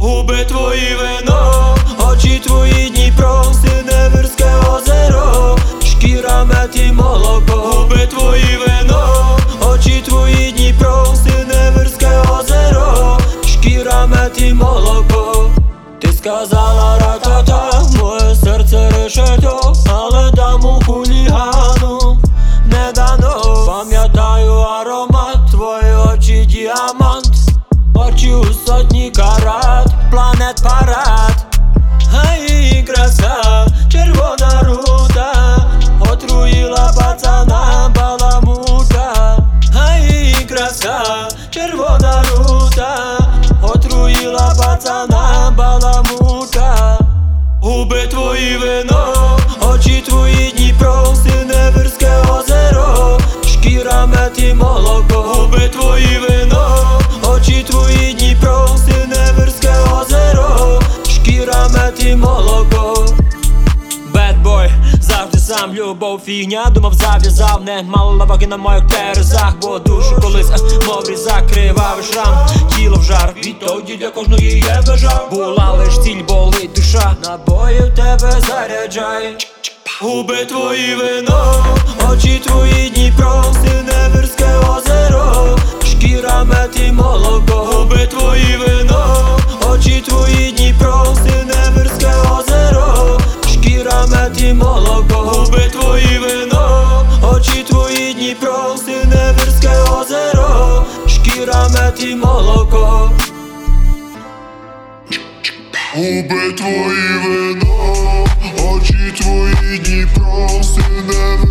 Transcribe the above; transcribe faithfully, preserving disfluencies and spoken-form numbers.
Губи твої вино, очі твої Дніпро, Синевирське озеро, шкіра мед і молоко. Губи твої вино, очі твої Дніпро, Синевирське озеро, шкіра мед і молоко. Ти сказала ра-та-та, моє серце решето, але даму хулігану не дано. Пам'ятаю аромат, твої очі діамант, очі у сотні карат, планет парад. А її краса, червона рута, отруїла пацана баламута. А її краса, червона рута, отруїла пацана баламута. Губи твої вино, очі твої Дніпро, Синевирське озеро, шкіра мед і молоко. Губи твої вино, очі твої Дніпро, Синевирське озеро, шкіра мед і молоко. Бедбой, завжди сам, любов фігня, думав зав'язав, не мало ваги на моїх терезах, бо душу колись, а, мов різак, кривавий шрам, тіло в жар, відтоді для кожної є бажа. Була лиш ціль, болить душа, набої в тебе заряджай. Губи твої вино, очі твої Дніпро, Синевирське озеро, шкіра мед і молоко. Губи твої вино, очі твої Дніпро, Синевирське озеро, шкіра мед і молоко. Губи твої вино, очі твої Дніпро, Синевирське озеро, шкіра мед і молоко. Губи твої вино, очі твої Дніпро, Синевирське